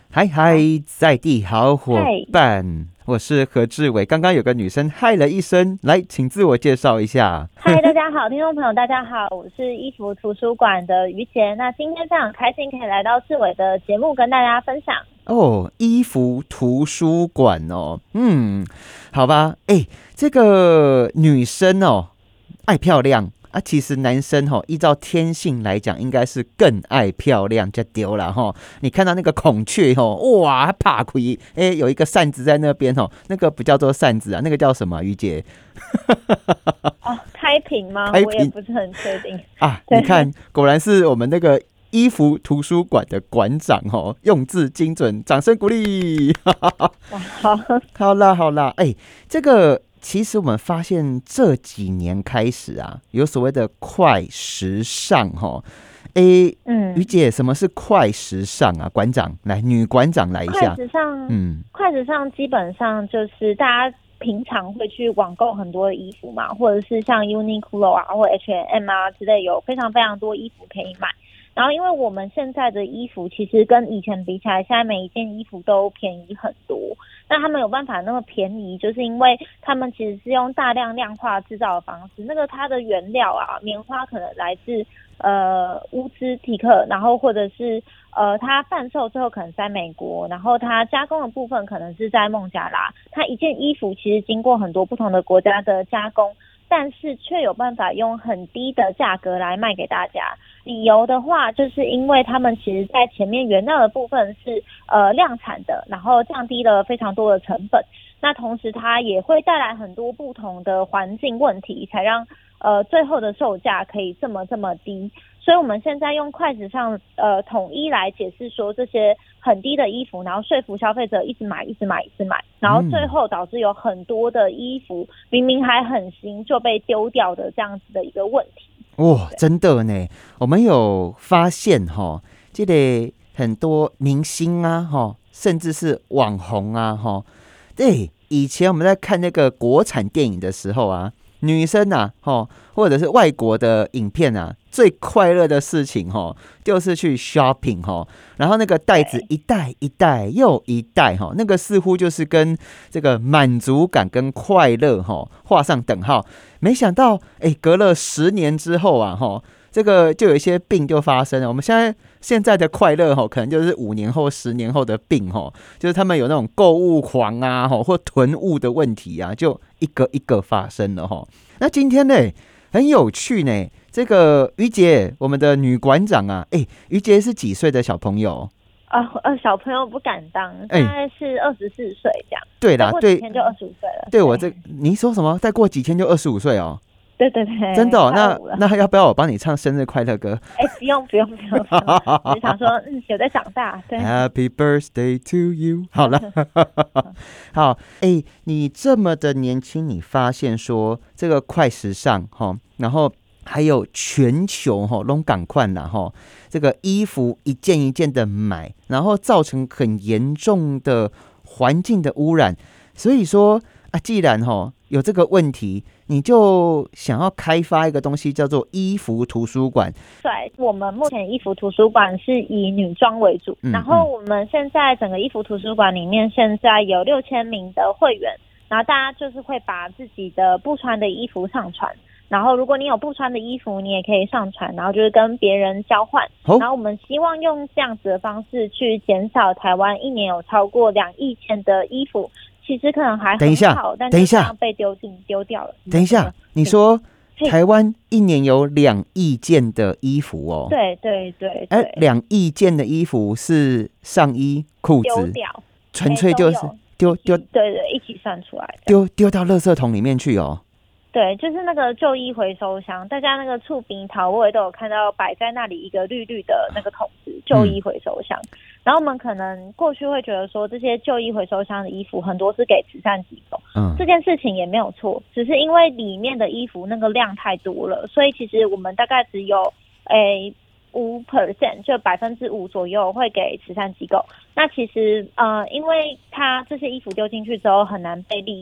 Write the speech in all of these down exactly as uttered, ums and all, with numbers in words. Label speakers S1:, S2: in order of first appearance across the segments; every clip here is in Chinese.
S1: 嗨嗨，在地好伙伴，我是何志伟。刚刚有个女生嗨了一声，来，请自我介绍一下。
S2: 嗨，大家好，听众朋友大家好，我是衣服图书馆的于杰。那今天非常开心可以来到志伟的节目跟大家分享。
S1: 哦，衣服图书馆哦，嗯，好吧，哎，这个女生哦，爱漂亮。啊，其实男生吼，依照天性来讲，应该是更爱漂亮，就丢了吼。你看到那个孔雀吼，哇，怕亏，哎，有一个扇子在那边吼，那个不叫做扇子啊，那个叫什么？于姐？
S2: 哦，开屏吗？
S1: 开屏
S2: 我也不是很确定
S1: 啊。你看，果然是我们那个衣服图书馆的馆长哦，用字精准，掌声鼓励。
S2: 好，
S1: 好啦，好啦，哎，这个。其实我们发现这几年开始啊，有所谓的快时尚哈。诶，嗯，于姐，什么是快时尚啊？馆长来，女馆长来一下。
S2: 快时尚，嗯，快时尚基本上就是大家平常会去网购很多的衣服嘛，或者是像 Uniqlo 啊或 H and M 啊之类，有非常非常多衣服可以买。然后因为我们现在的衣服其实跟以前比起来，现在每一件衣服都便宜很多。那他们有办法那么便宜，就是因为他们其实是用大量量化制造的方式。那个它的原料啊，棉花可能来自呃乌兹提克，然后或者是呃它贩售之后可能在美国，然后它加工的部分可能是在孟加拉。它一件衣服其实经过很多不同的国家的加工，但是却有办法用很低的价格来卖给大家。理由的话，就是因为他们其实在前面原料的部分是呃量产的，然后降低了非常多的成本。那同时它也会带来很多不同的环境问题，才让呃最后的售价可以这么这么低。所以我们现在用快时尚呃统一来解释说，这些很低的衣服，然后说服消费者一直买一直买一直买，然后最后导致有很多的衣服明明还很新就被丢掉的这样子的一个问题。
S1: 哇、哦，真的呢，我们有发现哈，这个很多明星啊哈，甚至是网红啊哈，对，以前我们在看那个国产电影的时候啊，女生啊哈，或者是外国的影片啊，最快乐的事情哈，就是去 shopping 哈，然后那个袋子一袋一袋又一袋哈，那个似乎就是跟这个满足感跟快乐哈画上等号。没想到，哎，隔了十年之后啊，哈，这个就有一些病就发生了。我们现在现在的快乐哈，可能就是五年后、十年后的病哈，就是他们有那种购物狂啊，哈，或囤物的问题啊，就一个一个发生了哈。那今天呢，很有趣呢，这个于杰，我们的女馆长啊，哎，于杰是几岁的小朋友？
S2: 啊、呃，小朋友不敢当，现在是二十四岁这样。
S1: 对啦，
S2: 对，过几天就二十五岁了。
S1: 对我这，你说什么？再过几天就二十五岁哦。
S2: 对对对，
S1: 真的、哦？那那要不要我帮你唱生日快乐歌？
S2: 哎，不用不用不用，只是想说，嗯，有在长大。对
S1: ，Happy birthday to you。好了，好，哎，你这么的年轻，你发现说这个快时尚哈，然后还有全球哈，拢赶快啦哈，这个衣服一件一件的买，然后造成很严重的环境的污染，所以说啊，既然哈有这个问题，你就想要开发一个东西叫做衣服图书馆。
S2: 对，我们目前衣服图书馆是以女装为主，嗯、然后我们现在整个衣服图书馆里面现在有六千名的会员，然后大家就是会把自己的不穿的衣服上传。然后如果你有不穿的衣服，你也可以上传，然后就是跟别人交换。然后我们希望用这样子的方式去减少台湾一年有超过两亿件的衣服，其实可能还很好，但是这样被丢进丢掉了。
S1: 等一下，你说台湾一年有两亿件的衣服哦？
S2: 对对对
S1: 哎，两亿件的衣服是上衣、裤子
S2: 丢掉，
S1: 纯粹就是丢丢，
S2: 对对，一起算出来，
S1: 丢丢到垃圾桶里面去哦。
S2: 对，就是那个旧衣回收箱，大家那个厝边头尾都有看到摆在那里一个绿绿的那个桶子，旧衣回收箱。嗯、然后我们可能过去会觉得说，这些旧衣回收箱的衣服很多是给慈善机构，嗯，这件事情也没有错，只是因为里面的衣服那个量太多了，所以其实我们大概只有诶五 percent， 就百分之五左右会给慈善机构。那其实呃，因为它这些衣服丢进去之后很难被利用。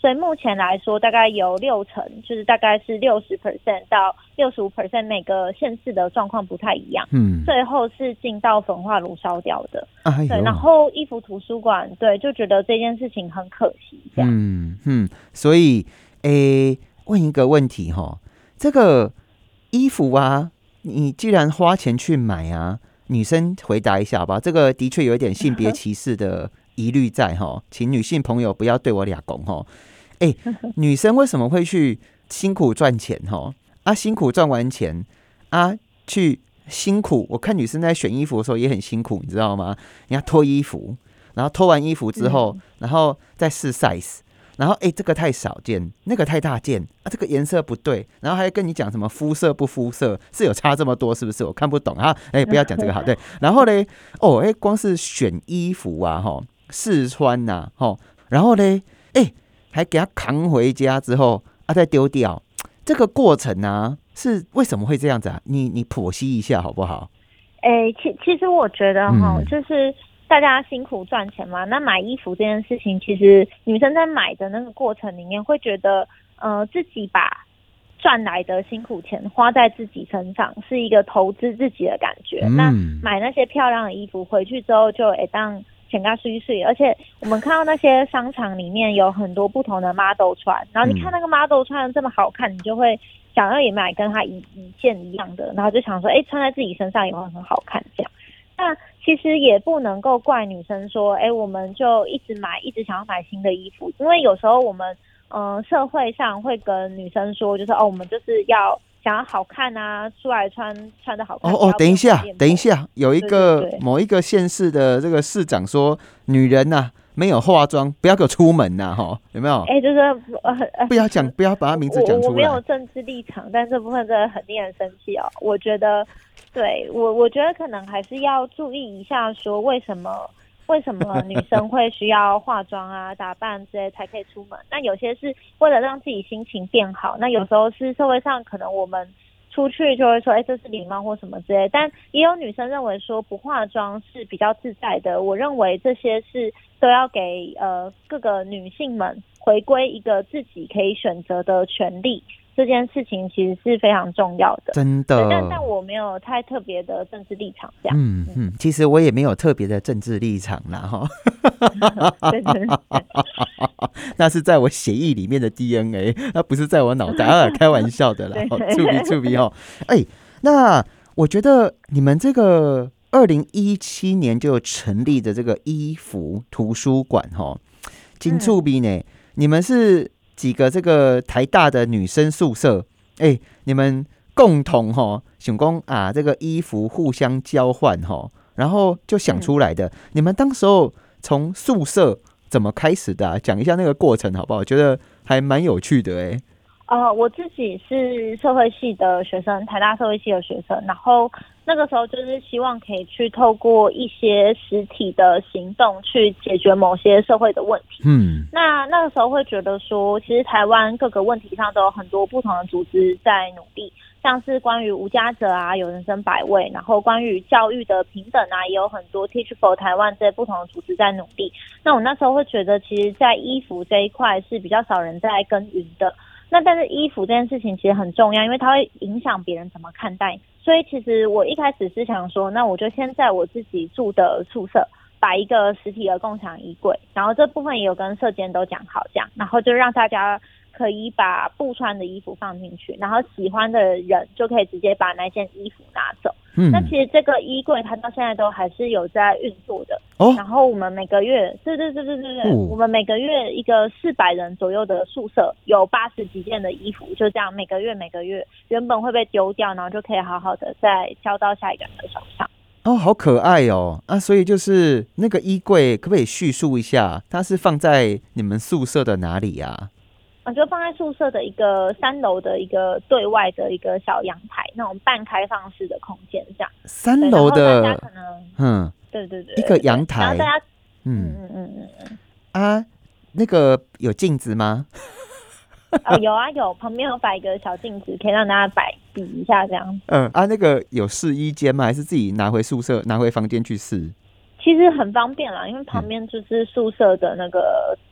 S2: 所以目前来说，大概有六成，就是大概是六十 percent 到六十五 percent， 每个县市的状况不太一样。嗯，最后是进到焚化炉烧掉的。哎、对，然后衣服图书馆，对，就觉得这件事情很可惜。这样，
S1: 嗯嗯，所以，诶，问一个问题哈，这个衣服啊，你既然花钱去买啊，女生回答一下吧。这个的确有一点性别歧视的疑虑在哈，请女性朋友不要对我俩拱哈。哎，女生为什么会去辛苦赚钱哈？啊，辛苦赚完钱啊，去辛苦。我看女生在选衣服的时候也很辛苦，你知道吗？你要脱衣服，然后脱完衣服之后，嗯、然后再试 size， 然后哎，这个太少件，那个太大件啊，这个颜色不对，然后还跟你讲什么肤色不肤色，是有差这么多是不是？我看不懂啊，哎，不要讲这个好对。然后嘞，哦，哎，光是选衣服啊，哈，试穿呐、啊，哈，然后嘞，哎。还给他扛回家之后啊，再丢掉，这个过程啊，是为什么会这样子啊？你你剖析一下好不好？
S2: 哎、欸，其其实我觉得哈、嗯，就是大家辛苦赚钱嘛，那买衣服这件事情，其实女生在买的那个过程里面，会觉得呃自己把赚来的辛苦钱花在自己身上，是一个投资自己的感觉。嗯、那买那些漂亮的衣服回去之后，就哎当。全家碎碎，而且我们看到那些商场里面有很多不同的 model 穿，然后你看那个 model 穿的这么好看，你就会想要也买跟他一一件一样的，然后就想说，哎，穿在自己身上也会很好看这样。那其实也不能够怪女生说，哎，我们就一直买，一直想要买新的衣服，因为有时候我们嗯、呃、社会上会跟女生说，就是哦，我们就是要。想要好看啊，出来穿穿的好看。
S1: 哦哦，等一下，等一下，有一个对对对某一个县市的这个市长说，女人呐、啊、没有化妆，不要给我出门呐、啊，哈，有没有？
S2: 哎、欸，就是呃，
S1: 不要讲，不要把他名字讲出来。
S2: 我, 我没有政治立场，但这部分真的很令人生气哦。我觉得，对我，我觉得可能还是要注意一下，说为什么。为什么女生会需要化妆啊、打扮之类才可以出门？那有些是为了让自己心情变好，那有时候是社会上可能我们出去就会说，哎、欸，这是礼貌或什么之类。但也有女生认为说不化妆是比较自在的。我认为这些是都要给呃各个女性们回归一个自己可以选择的权利。这件事情其实是非常重要的，
S1: 真的。
S2: 但但我没有太特别的政治立场，这样。
S1: 嗯嗯，其实我也没有特别的政治立场啦，哈。对对对，那是在我血液里面的 D N A， 那不是在我脑袋。啊，开玩笑的啦，触鼻触鼻哦。哎，那我觉得你们这个二零一七年就成立的这个衣服图书馆，哈，金触鼻呢，嗯、你们是。几个这个台大的女生宿舍，哎、欸，你们共同哈想说啊，这个衣服互相交换哈，然后就想出来的。嗯、你们当时候从宿舍怎么开始的、啊？讲一下那个过程好不好？我觉得还蛮有趣的哎、欸。
S2: 呃，我自己是社会系的学生，台大社会系的学生，然后那个时候就是希望可以去透过一些实体的行动去解决某些社会的问题。嗯，那那个时候会觉得说，其实台湾各个问题上都有很多不同的组织在努力，像是关于无家者啊，有人生百味，然后关于教育的平等啊，也有很多 Teach for 台湾这些不同的组织在努力。那我那时候会觉得，其实在衣服这一块是比较少人在耕耘的。那但是衣服这件事情其实很重要，因为它会影响别人怎么看待。所以其实我一开始是想说，那我就先在我自己住的宿舍摆一个实体的共享衣柜，然后这部分也有跟舍监都讲好这样，然后就让大家可以把不穿的衣服放进去，然后喜欢的人就可以直接把那件衣服拿走。嗯，那其实这个衣柜它到现在都还是有在运作的。哦，然后我们每个月，对对对对对对，哦、我们每个月一个四百人左右的宿舍，有八十几件的衣服，就这样每个月每个月原本会被丢掉，然后就可以好好的再交到下一个人的手上。
S1: 哦，好可爱哦！啊，所以就是那个衣柜，可不可以叙述一下，它是放在你们宿舍的哪里啊？
S2: 啊，就放在宿舍的一个三楼的一个对外的一个小阳台，那种半开放式的空间，这样。
S1: 三楼的，
S2: 大家可能，嗯，对对 对, 对，
S1: 一个阳台，
S2: 然后大家，
S1: 嗯嗯嗯嗯嗯，啊，那个有镜子吗？
S2: 哦，有啊有，旁边有摆一个小镜子，可以让大家摆比一下这样。
S1: 嗯啊，那个有试衣间吗？还是自己拿回宿舍、拿回房间去试？
S2: 其实很方便啦，因为旁边就是宿舍的那个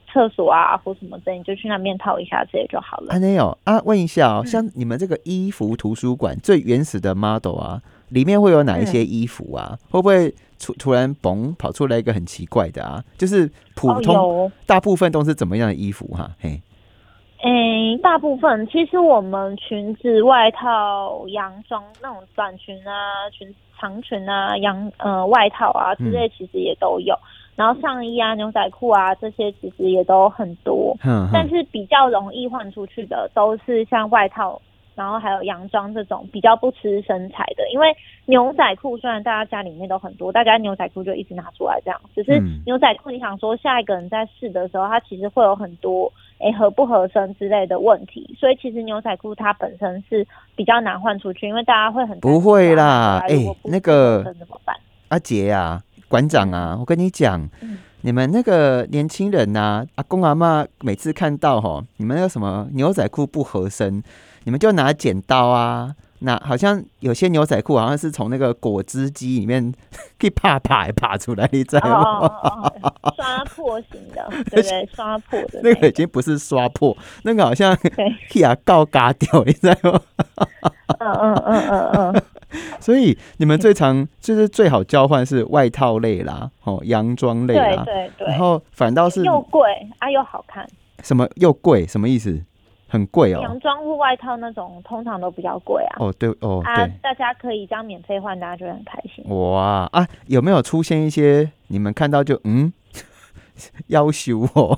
S2: 厕所啊或什么的，你就去那边套一下这些就好了。
S1: 啊，没有啊，问一下哦，嗯、像你们这个衣服图书馆最原始的 model 啊，里面会有哪一些衣服啊？嗯、会不会突突然嘣跑出来一个很奇怪的啊？就是普通、哦、大部分都是怎么样的衣服哈、啊？嘿。
S2: 诶，大部分其实我们裙子、外套、洋装那种短裙啊、裙长裙啊、洋呃外套啊之类，其实也都有。嗯、然后上衣啊、牛仔裤啊这些其实也都很多。嗯、但是比较容易换出去的都是像外套，然后还有洋装这种比较不吃身材的。因为牛仔裤虽然大家家里面都很多，大家牛仔裤就一直拿出来这样，只是牛仔裤你想说下一个人在试的时候，它其实会有很多。哎，合不合身之类的问题，所以其实牛仔裤它本身是比较难换出去，因为大家会很
S1: 不会啦，哎，那个
S2: 怎么办？
S1: 阿杰啊，馆长啊，我跟你讲，嗯、你们那个年轻人啊，阿公阿嬷每次看到吼，你们那个什么牛仔裤不合身，你们就拿剪刀啊。那好像有些牛仔裤好像是从那个果汁机里面可以啪啪爬出来，你知道吗？
S2: 哦哦哦、刷破型的，对不对？刷破的、
S1: 那個，那个已经不是刷破，那个好像可以啊告嘎掉，你知道吗？
S2: 嗯嗯嗯嗯嗯。
S1: 所以你们最常就是最好交换是外套类啦，哦，洋装类啦，
S2: 对对对，
S1: 然后反倒是
S2: 又贵啊又好看。
S1: 什么又贵？什么意思？很贵哦，
S2: 洋装或外套那种通常都比较贵啊。
S1: 哦，对哦，
S2: 啊，
S1: 对，
S2: 大家可以这样免费换，大家就会很开心。
S1: 哇啊，有没有出现一些你们看到就嗯要求哦？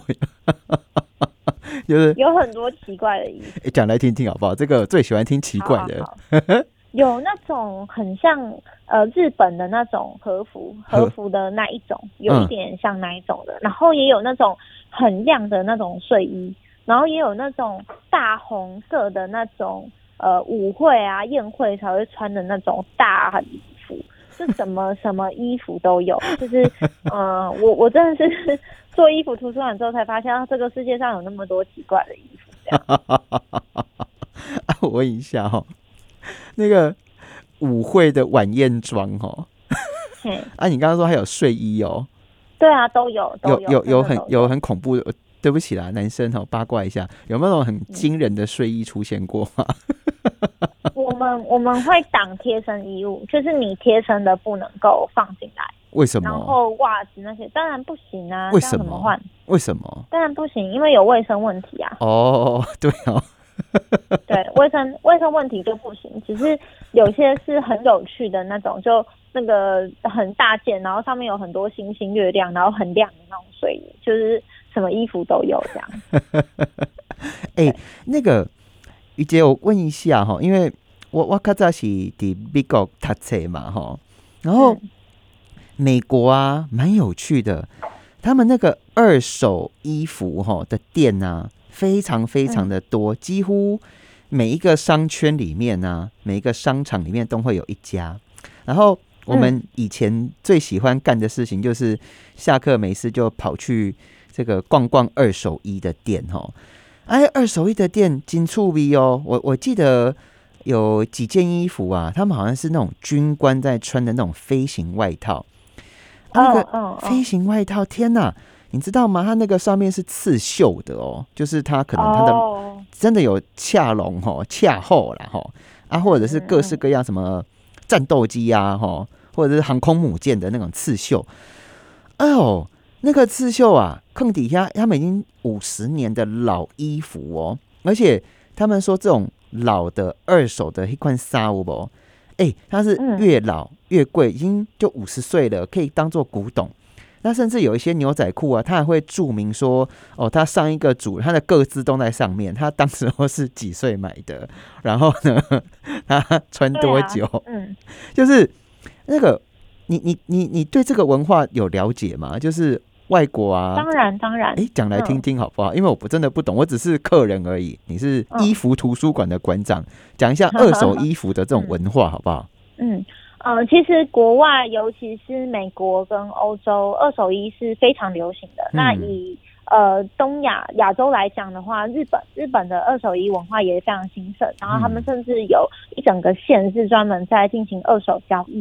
S1: 就是
S2: 有很多奇怪的衣服，
S1: 讲来听听好不好？这个最喜欢听奇怪的。
S2: 好好好有那种很像呃日本的那种和服，和服的那一种，有一点像那一种的，嗯、然后也有那种很亮的那种睡衣。然后也有那种大红色的那种呃舞会啊宴会才会穿的那种大衣服，就什么什么衣服都有。就是呃我我真的是做衣服图书馆之后才发现，这个世界上有那么多奇怪的衣服这样。
S1: 啊，我问一下哈、哦，那个舞会的晚宴装哦，啊，你刚刚说还有睡衣哦？
S2: 对啊，都有，都有，
S1: 有有有很有很恐怖的。对不起啦，男生哦，八卦一下，有没有那种很惊人的睡衣出现过吗？
S2: 我们我们会挡贴身衣物，就是你贴身的不能够放进来。
S1: 为什么？
S2: 然后袜子那些当然不行啊。
S1: 为什么？
S2: 怎么换？
S1: 为什么？
S2: 当然不行，因为有卫生问题啊。
S1: 哦，对哦。
S2: 对，卫生卫生问题就不行，只是有些是很有趣的那种，就那个很大件，然后上面有很多星星月亮，然后很亮的那种睡衣，就是什么衣服都有这样。
S1: 哎、欸，那个于姐，我问一下哈，因为我我较早是在美国读册嘛哈，然后美国啊蛮有趣的，他们那个二手衣服哈的店啊。非常非常的多，几乎每一个商圈里面呢、啊，每一个商场里面都会有一家。然后我们以前最喜欢干的事情就是下课没事就跑去这个逛逛二手衣的店哦。哎，二手衣的店真趣味哦。我我记得有几件衣服啊，他们好像是那种军官在穿的那种飞行外套。那个飞行外套，天哪！你知道吗？它那个上面是刺绣的哦，就是它可能它的真的有恰龙吼、恰后啦吼啊，或者是各式各样什么战斗机啊吼，或者是航空母舰的那种刺绣。哎呦，那个刺绣啊，坑底下他们已经五十年的老衣服哦，而且他们说这种老的二手的一款纱有无？哎，它是越老越贵，已经就五十岁了，可以当做古董。那甚至有一些牛仔裤啊，他还会注明说，哦，他上一个主他的个资都在上面，他当时候是几岁买的，然后呢，他穿多久？啊、嗯，就是那个，你你你你对这个文化有了解吗？就是外国啊，
S2: 当然当然，
S1: 哎，讲来听听好不好？嗯、因为我不真的不懂，我只是客人而已。你是衣服图书馆的馆长，讲、嗯、一下二手衣服的这种文化好不好？
S2: 嗯。呃，其实国外，尤其是美国跟欧洲，二手衣是非常流行的。嗯、那以呃东亚亚洲来讲的话，日本日本的二手衣文化也非常兴盛，然后他们甚至有一整个县是专门在进行二手交易的。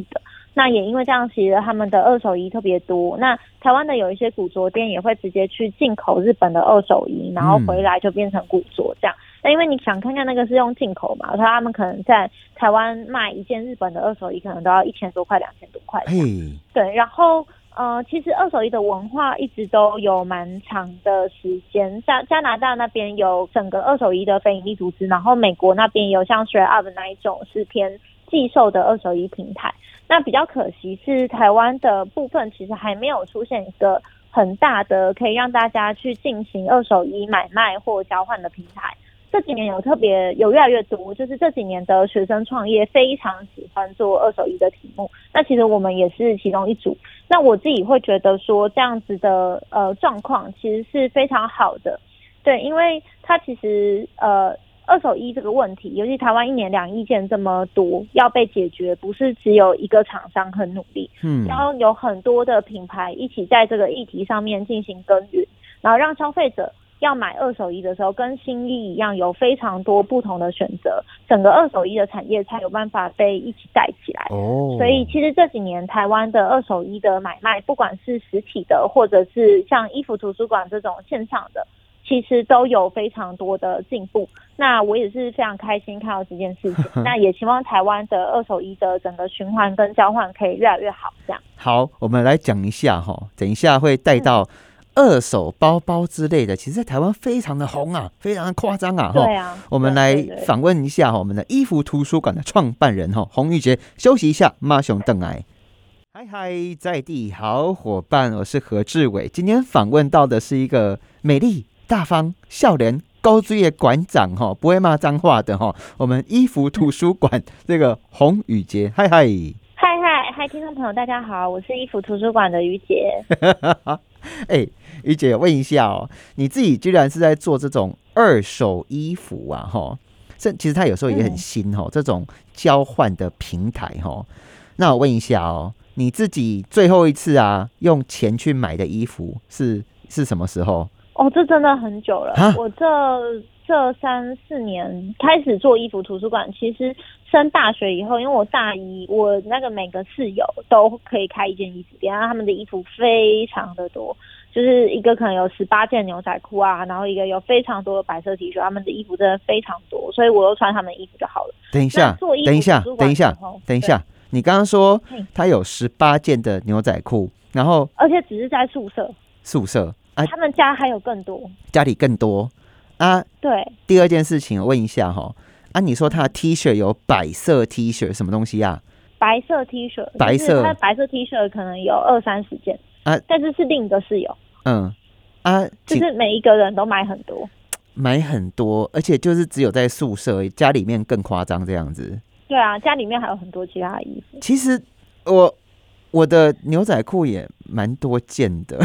S2: 那也因为这样，其实他们的二手衣特别多。那台湾的有一些古着店也会直接去进口日本的二手衣，然后回来就变成古着这样。那、嗯、因为你想看看那个是用进口嘛，所以他们可能在台湾卖一件日本的二手衣，可能都要一千多块、两千多块。
S1: 嘿，
S2: 对，然后呃，其实二手衣的文化一直都有蛮长的时间。加加拿大那边有整个二手衣的非营利组织，然后美国那边有像 Share Up 那一种是偏寄售的二手衣平台。那比较可惜是台湾的部分其实还没有出现一个很大的可以让大家去进行二手衣买卖或交换的平台。这几年有特别有越来越多，就是这几年的学生创业非常喜欢做二手衣的题目，那其实我们也是其中一组。那我自己会觉得说这样子的呃状况其实是非常好的，对，因为它其实呃二手衣这个问题，尤其台湾一年两亿件这么多，要被解决，不是只有一个厂商很努力，嗯，然后有很多的品牌一起在这个议题上面进行耕耘，然后让消费者要买二手衣的时候，跟新衣一样，有非常多不同的选择，整个二手衣的产业才有办法被一起带起来。哦，所以其实这几年台湾的二手衣的买卖，不管是实体的，或者是像衣服图书馆这种线上的，其实都有非常多的进步。那我也是非常开心看到这件事情，那也希望台湾的二手衣的整个循环跟交换可以越来越好。这样
S1: 好，我们来讲一下哈，等一下会带到、嗯。二手包包之类的，其实在台湾非常的红啊，非常的夸张啊。
S2: 对啊，
S1: 我们来访问一下我们的衣服图书馆的创办人洪玉洁。休息一下，马上回来。嗨嗨，在地好伙伴，我是何志伟。今天访问到的是一个美丽大方、笑脸高追的馆长，不会骂脏话的。我们衣服图书馆这个洪玉洁，嗨嗨。
S2: 嗨嗨嗨，听众朋友大家好，我是衣服图书馆的于洁。
S1: 哎、欸，于姐问一下哦，你自己居然是在做这种二手衣服啊？哈，这其实它有时候也很新哦、嗯，这种交换的平台哈。那我问一下哦，你自己最后一次啊用钱去买的衣服是是什么时候？
S2: 哦，这真的很久了。我这这三四年开始做衣服图书馆，其实升大学以后，因为我大一，我那个每个室友都可以开一件衣服店，然后他们的衣服非常的多，就是一个可能有十八件牛仔裤啊，然后一个有非常多的白色 T 恤，他们的衣服真的非常多，所以我都穿他们的衣服就好了。
S1: 等一下，等一下，等一下，等一下，你刚刚说他有十八件的牛仔裤，然后
S2: 而且只是在宿舍，
S1: 宿舍。
S2: 啊、他们家还有更多，
S1: 家里更多啊。
S2: 对，
S1: 第二件事情我问一下哈，啊，你说他的 T 恤有白色 T 恤什么东西啊？
S2: 白色 T 恤，
S1: 白色，
S2: 他的白色 T 恤可能有二三十件啊，但是是另一个室友，
S1: 嗯啊，
S2: 就是每一个人都买很多，
S1: 买很多，而且就是只有在宿舍，家里面更夸张这样子。
S2: 对啊，家里面还有很多其他的衣服。
S1: 其实我我的牛仔裤也蛮多件的。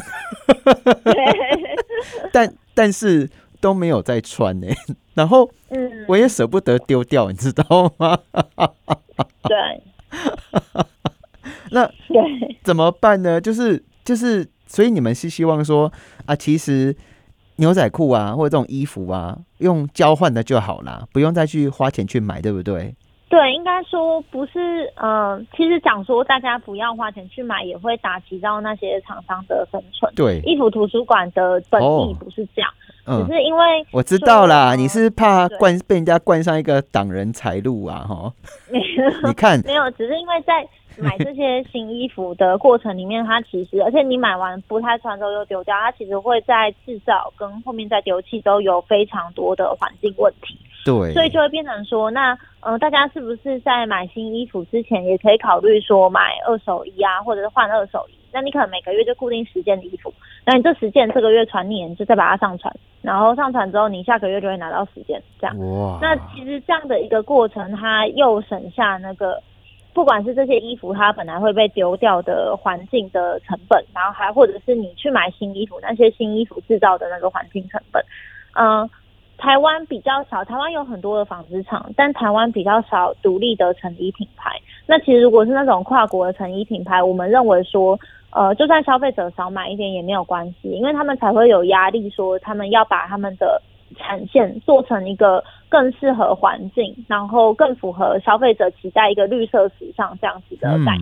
S1: 但但是都没有在穿呢、欸，然后我也舍不得丢掉，你知道吗？
S2: 对，
S1: 那怎么办呢？就是就是，所以你们是希望说啊，其实牛仔裤啊，或者这种衣服啊，用交换的就好啦，不用再去花钱去买，对不对？
S2: 对，应该说不是，嗯、呃，其实讲说大家不要花钱去买，也会打击到那些厂商的生存。
S1: 对，
S2: 衣服图书馆的本意不是这样，哦、只是因为
S1: 我知道啦，呃、你是怕冠被人家冠上一个挡人财路啊，哈。
S2: 没有，
S1: 你看，
S2: 没有，只是因为在买这些新衣服的过程里面，它其实，而且你买完不太穿之后又丢掉，它其实会在制造跟后面再丢弃都有非常多的环境问题。
S1: 对，
S2: 所以就会变成说，那呃，大家是不是在买新衣服之前，也可以考虑说买二手衣啊，或者是换二手衣？那你可能每个月就固定十件的衣服，那你这十件这个月传你，你就再把它上传，然后上传之后，你下个月就会拿到十件，这样。哇！那其实这样的一个过程，它又省下那个，不管是这些衣服它本来会被丢掉的环境的成本，然后还或者是你去买新衣服，那些新衣服制造的那个环境成本，嗯、呃。台湾比较少，台湾有很多的纺织厂，但台湾比较少独立的成衣品牌。那其实如果是那种跨国的成衣品牌，我们认为说，呃，就算消费者少买一点也没有关系，因为他们才会有压力，说他们要把他们的产线做成一个更适合环境，然后更符合消费者期待一个绿色时尚这样子的概念。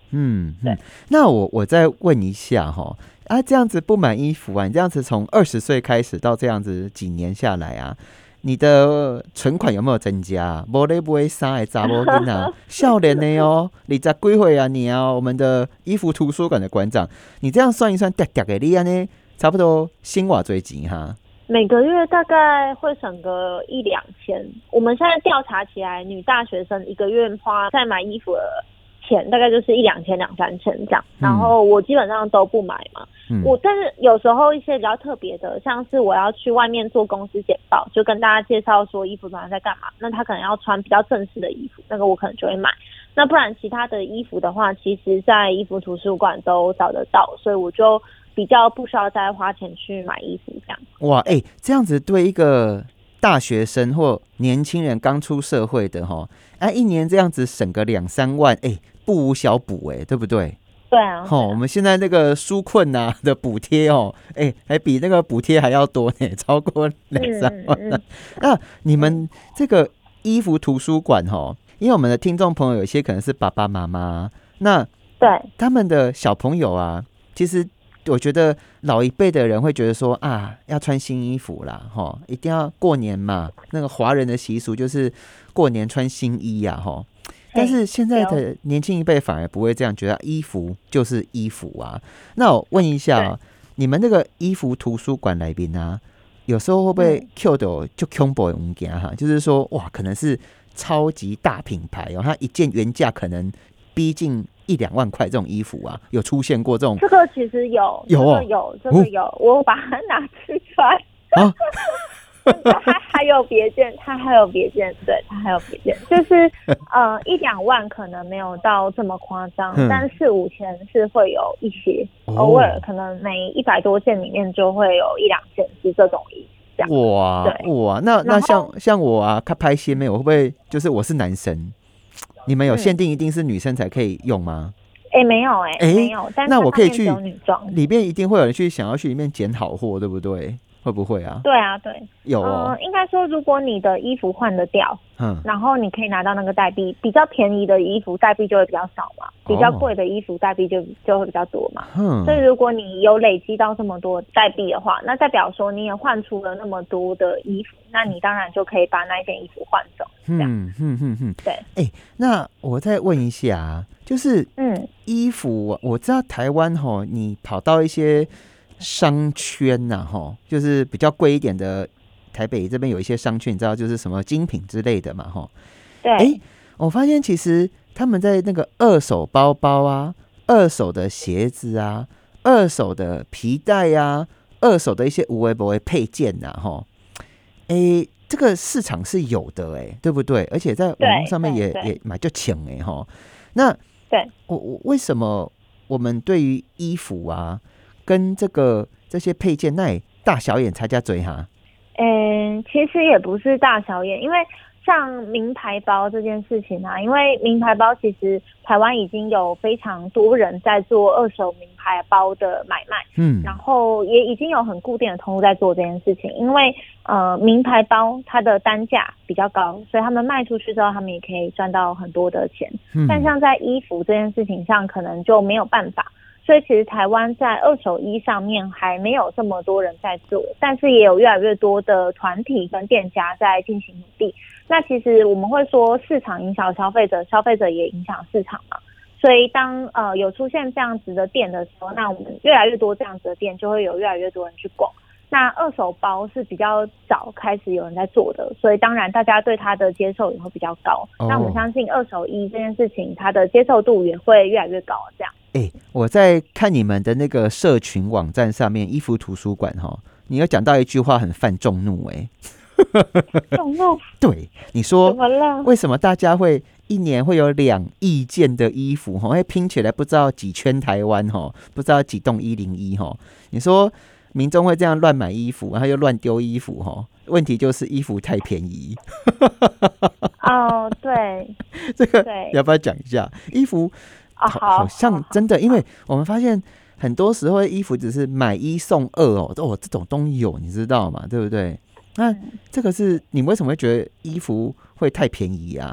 S1: 嗯嗯，那我我再问一下哈，啊，这样子不买衣服啊，你这样子从二十岁开始到这样子几年下来啊，你的存款有没有增加啊？没咧买衫的查某囡仔，少年的哦，二十几岁啊你啊，我们的衣服图书馆的馆长，你这样算一算，嗲嗲的你安呢，差不多新瓦最钱哈。
S2: 每个月大概会省个一两千。我们现在调查起来，女大学生一个月花在买衣服的钱大概就是一两千、两三千这样。然后我基本上都不买嘛。嗯、我但是有时候一些比较特别的，像是我要去外面做公司简报，就跟大家介绍说衣服专栏在干嘛，那他可能要穿比较正式的衣服，那个我可能就会买。那不然其他的衣服的话，其实在衣服图书馆都找得到，所以我就比较不需要再花钱去买衣服这样。
S1: 哇，哎、欸，这样子对一个大学生或年轻人刚出社会的哈，哎、啊，一年这样子省个两三万，哎、欸，不无小补，哎，对不对？
S2: 对啊，
S1: 哦，我们现在那个纾困啊的补贴哦，哎、欸，还比那个补贴还要多呢，超过两三万、啊。嗯嗯、那你们这个衣服图书馆哈，因为我们的听众朋友有些可能是爸爸妈妈，那
S2: 对
S1: 他们的小朋友啊，其实。我觉得老一辈的人会觉得说啊，要穿新衣服啦，齁，一定要过年嘛。那个华人的习俗就是过年穿新衣呀、啊，齁。但是现在的年轻一辈反而不会这样觉得，衣服就是衣服啊。那我问一下、啊，你们那个衣服图书馆来宾啊，有时候会不会 Q 到就恐怖的物件哈？就是说哇，可能是超级大品牌哦，它一件原价可能逼近一两万块这种衣服啊，有出现过这种？
S2: 这个其实有，
S1: 有哦，
S2: 这个有，这个有，哦、我把它拿出来。啊，它还有别件，它还有别件，对，它还有别件，就是呃一两万可能没有到这么夸张，嗯、但四五千是会有一些，哦、偶尔可能每一百多件里面就会有一两件是这种衣服。
S1: 哇哇，那那像像我啊，看拍戏没有，会不会就是我是男生？你们有限定一定是女生才可以用吗？
S2: 哎、欸，没有哎、欸，没有。但是
S1: 那我可以去
S2: 女装，
S1: 里面一定会有人去想要去里面捡好货，对不对？会不会啊？
S2: 对啊，对，
S1: 有哦。
S2: 呃、应该说，如果你的衣服换得掉，嗯，然后你可以拿到那个代币，比较便宜的衣服代币就会比较少嘛，比较贵的衣服代币就就会比较多嘛。嗯，所以如果你有累积到这么多代币的话，那代表说你也换出了那么多的衣服，那你当然就可以把那一件衣服换走。嗯
S1: 嗯嗯嗯，
S2: 对。
S1: 哎、欸，那我再问一下，就是嗯，衣服我知道台湾吼，你跑到一些商圈呐、啊，吼，就是比较贵一点的，台北这边有一些商圈，你知道就是什么精品之类的嘛，吼。
S2: 对。哎、
S1: 欸，我发现其实他们在那个二手包包啊、二手的鞋子啊、二手的皮带啊、二手的一些有的没的配件呐、啊，吼，哎、欸。这个市场是有的哎、欸，对不对？而且在网络上面也也买就抢哎哈。那
S2: 对
S1: 我我为什么我们对于衣服啊跟这个这些配件，那也大小眼才加嘴哈？
S2: 嗯，其实也不是大小眼，因为像名牌包这件事情啊，因为名牌包其实台湾已经有非常多人在做二手名牌包的买卖，嗯，然后也已经有很固定的通路在做这件事情，因为呃名牌包它的单价比较高，所以他们卖出去之后，他们也可以赚到很多的钱，嗯，但像在衣服这件事情上，可能就没有办法。所以其实台湾在二手衣上面还没有这么多人在做，但是也有越来越多的团体跟店家在进行努力。那其实我们会说市场影响消费者，消费者也影响市场嘛。所以当呃有出现这样子的店的时候，那我们越来越多这样子的店，就会有越来越多人去逛。那二手包是比较早开始有人在做的，所以当然大家对它的接受也会比较高。Oh. 那我们相信二手衣这件事情，它的接受度也会越来越高。这样。
S1: 哎、欸，我在看你们的那个社群网站上面，衣服图书馆哈，你有讲到一句话很犯众怒哎、
S2: 欸，众怒？
S1: 对，你说
S2: 怎么了？
S1: 为什么大家会一年会有两亿件的衣服哈，会拼起来不知道几圈台湾哈，不知道几栋一零一哈？你说民众会这样乱买衣服，然后又乱丢衣服哈？问题就是衣服太便宜。
S2: 哦，对，
S1: 这个要不要讲一下衣服？好, 好像真的，因为我们发现很多时候衣服只是买一送二哦，哦这种东西有你知道吗？对不对？那这个是你为什么会觉得衣服会太便宜啊？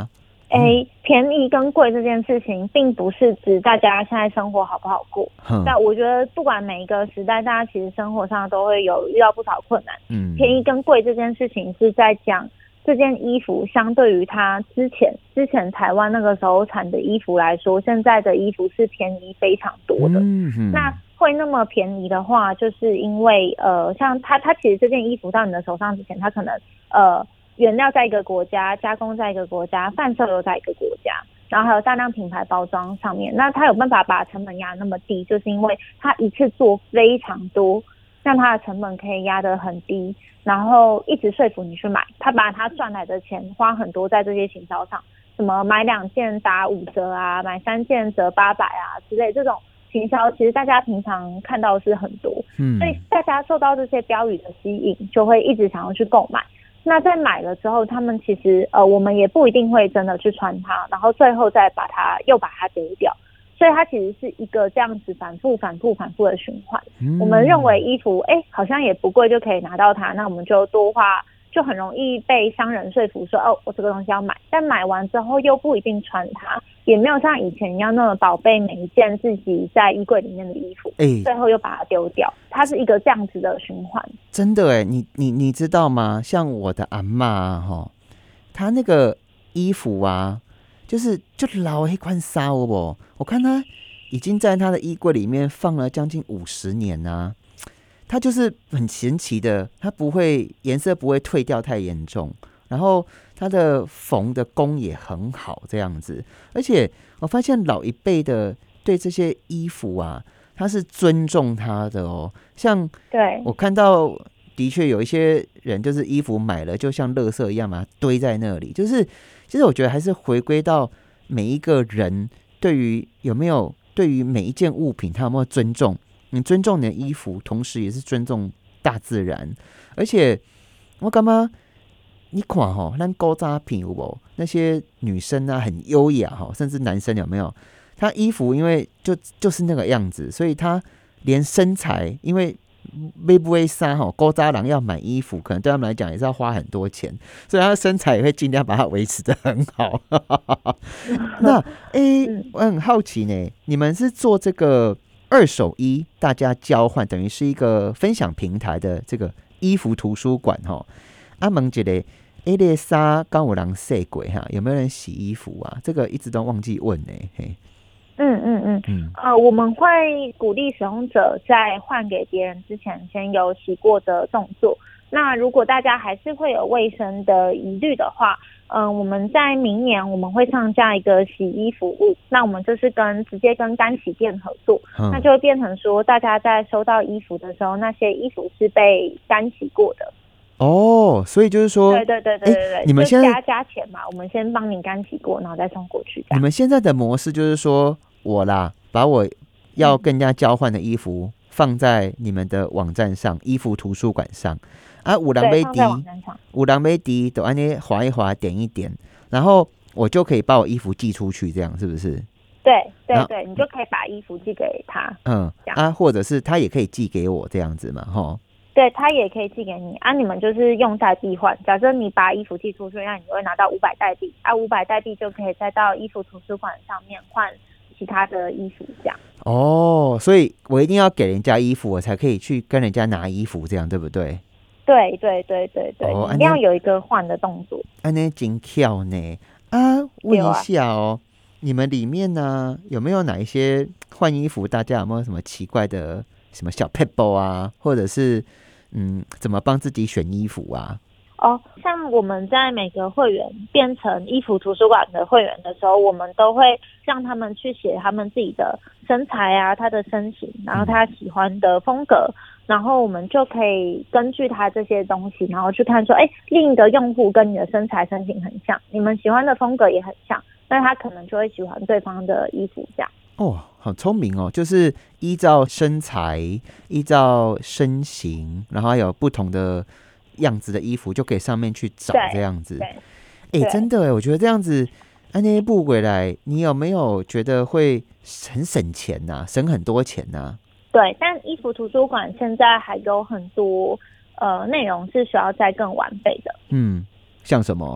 S2: 诶、嗯，便宜跟贵这件事情，并不是指大家现在生活好不好过。但我觉得，不管每一个时代，大家其实生活上都会有遇到不少困难。嗯，便宜跟贵这件事情是在讲这件衣服相对于它之前之前台湾那个时候产的衣服来说，现在的衣服是便宜非常多的。嗯嗯，那会那么便宜的话，就是因为呃，像它它其实这件衣服到你的手上之前，它可能呃。原料在一个国家，加工在一个国家，贩售又在一个国家，然后还有大量品牌包装上面，那它有办法把成本压那么低，就是因为它一次做非常多，让它的成本可以压得很低，然后一直说服你去买，他把他赚来的钱花很多在这些行销上，什么买两件打五折啊，买三件折八百啊之类，这种行销其实大家平常看到的是很多，嗯，所以大家受到这些标语的吸引，就会一直想要去购买。那在买了之后，他们其实呃，我们也不一定会真的去穿它，然后最后再把它又把它丢掉，所以它其实是一个这样子反复、反复、反复的循环。嗯、我们认为衣服哎好像也不贵就可以拿到它，那我们就多花，就很容易被商人说服说哦，我这个东西要买，但买完之后又不一定穿它，也没有像以前一样那么宝贝每一件自己在衣柜里面的衣服，欸、最后又把它丢掉，它是一个这样子的循环。
S1: 真的哎，你你你知道吗？像我的阿嬷啊，她那个衣服啊，就是就老一款纱哦，我看她已经在她的衣柜里面放了将近五十年啊。它就是很神奇的，它不会颜色不会褪掉太严重，然后它的缝的工也很好，这样子。而且我发现老一辈的对这些衣服啊，他是尊重它的哦。像
S2: 对
S1: 我看到，的确有一些人就是衣服买了就像垃圾一样嘛，堆在那里。就是其实我觉得还是回归到每一个人对于有没有对于每一件物品他有没有尊重。你尊重你的衣服，同时也是尊重大自然。而且我感觉你看吼，咱古早片有无那些女生啊，很优雅哈，甚至男生有没有？他衣服因为就就是那个样子，所以他连身材，因为买不会衫哈，古早人要买衣服，可能对他们来讲也是要花很多钱，所以他的身材也会尽量把它维持得很好。那诶、欸，我很好奇呢，你们是做这个二手衣大家交换，等于是一个分享平台的这个衣服图书馆哈。阿蒙觉得，哎，这纱刚有人洗过哈，有没有人洗衣服啊？这个一直都忘记问呢。嘿，
S2: 嗯嗯嗯嗯，呃，我们会鼓励使用者在换给别人之前，先有洗过的动作。那如果大家还是会有卫生的疑虑的话，嗯、呃，我们在明年我们会上架一个洗衣服务，那我们就是跟直接跟干洗店合作，嗯、那就会变成说，大家在收到衣服的时候，那些衣服是被干洗过的。
S1: 哦，所以就是说，
S2: 对对对对对对，
S1: 你们现在
S2: 加加钱嘛，我们先帮你干洗过，然后再送过去。
S1: 你们现在的模式就是说，我啦，把我要跟人家交换的衣服放在你们的网站上，衣服图书馆上。啊，有人买低，有人买低，都按呢划一划，点一点，然后我就可以把我衣服寄出去，这样是不是？
S2: 对对对，你就可以把衣服寄给他。
S1: 嗯，啊，或者是他也可以寄给我这样子嘛，吼。
S2: 对，他也可以寄给你啊，你们就是用代币换。假设你把衣服寄出去，那你会拿到五百代币，啊，五百代币就可以再到衣服图书馆上面换其他的衣服，这样。
S1: 哦，所以我一定要给人家衣服，我才可以去跟人家拿衣服，这样对不对？
S2: 对对对对对，哦、你一定要有一个换的动作。
S1: 安尼真巧呢啊！问一下哦，你们里面呢有没有哪一些换衣服？大家有没有什么奇怪的什么小撇步啊，或者是？嗯，怎么帮自己选衣服啊？
S2: 哦，像我们在每个会员变成衣服图书馆的会员的时候，我们都会让他们去写他们自己的身材啊，他的身形，然后他喜欢的风格，嗯、然后我们就可以根据他这些东西，然后去看说，哎，另一个用户跟你的身材身形很像，你们喜欢的风格也很像，那他可能就会喜欢对方的衣服这样。
S1: 哦，好聪明哦！就是依照身材、依照身形，然后还有不同的样子的衣服，就可以上面去找这样子。哎，真的哎，我觉得这样子按那一步回来，你有没有觉得会很省钱呐、啊？省很多钱呐、啊？
S2: 对，但衣服图书馆现在还有很多呃内容是需要再更完备的。
S1: 嗯，像什么？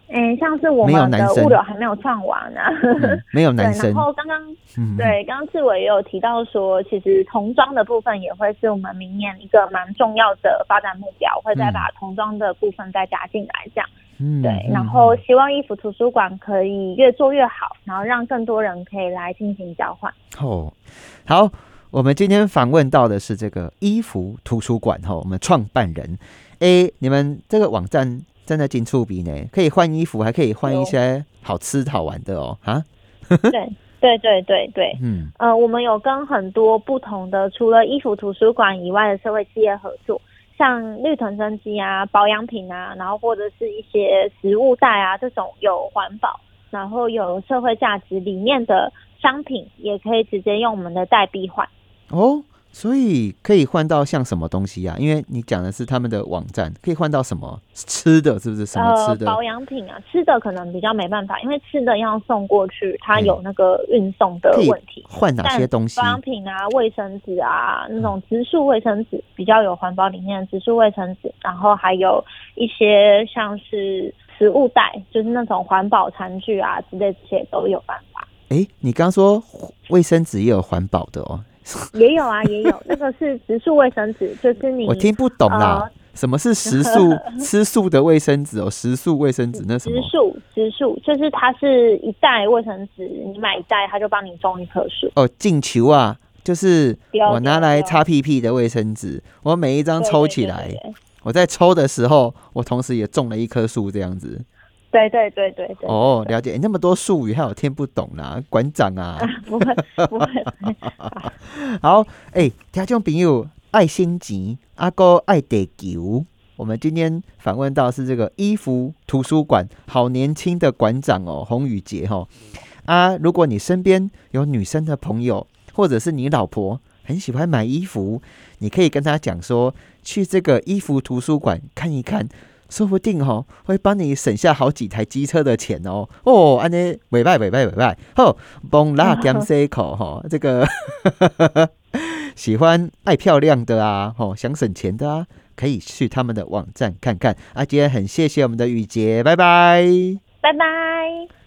S2: 诶，像是我们的物流还没有创完啊，
S1: 嗯、没有男生。
S2: 然后刚刚、嗯、对，刚刚志伟也有提到说，其实童装的部分也会是我们明年一个蛮重要的发展目标，会再把童装的部分再加进来，这样。嗯，对，然后希望衣服图书馆可以越做越好，然后让更多人可以来进行交换。
S1: 哦，好，我们今天访问到的是这个衣服图书馆哈，我们创办人。哎，你们这个网站真的挺出名呢，可以换衣服，还可以换一些好吃好玩的哦，哈。
S2: 对对对对对，嗯，呃，我们有跟很多不同的，除了衣服图书馆以外的社会企业合作，像绿藤生机啊、保养品啊，然后或者是一些食物袋啊这种有环保，然后有社会价值里面的商品，也可以直接用我们的代币换。
S1: 哦。所以可以换到像什么东西啊？因为你讲的是他们的网站，可以换到什么吃的，是不是？什么吃的？
S2: 呃，保养品啊，吃的可能比较没办法，因为吃的要送过去，它有那个运送的问题。
S1: 换哪些东西？
S2: 保养品啊，卫生纸啊，那种植树卫生纸，比较有环保理念的植树卫生纸，然后还有一些像是食物袋，就是那种环保餐具啊之类，这些都有办法。
S1: 哎，你刚说卫生纸也有环保的哦。
S2: 也有啊，也有，那个是植树卫生纸，就是你
S1: 我听不懂啦，呃、什么是食素吃素的卫生纸哦？食素卫生纸那什么？
S2: 植树，植树就是它是一袋卫生纸，你买一袋，它就帮你种一棵树。
S1: 哦，进球啊，就是我拿来擦屁屁的卫生纸，我每一张抽起来，对对对对，我在抽的时候，我同时也种了一棵树，这样子。
S2: 对对对对对。
S1: 哦，了解。欸、那么多术语，还有听不懂啦，馆长啊。
S2: 不会不会。
S1: 好，哎、欸，听众朋友，爱心钱，阿哥爱地球。我们今天访问到是这个衣服图书馆好年轻的馆长哦，洪宇杰哈。啊，如果你身边有女生的朋友，或者是你老婆很喜欢买衣服，你可以跟她讲说，去这个衣服图书馆看一看。说不定哦，会帮你省下好几台机车的钱哦。哦，安尼袂歹袂歹袂歹，好，帮拉点 C 口哈，这个喜欢爱漂亮的啊，吼，想省钱的啊，可以去他们的网站看看。啊，今天很谢谢我们的宇杰，拜拜，
S2: 拜拜。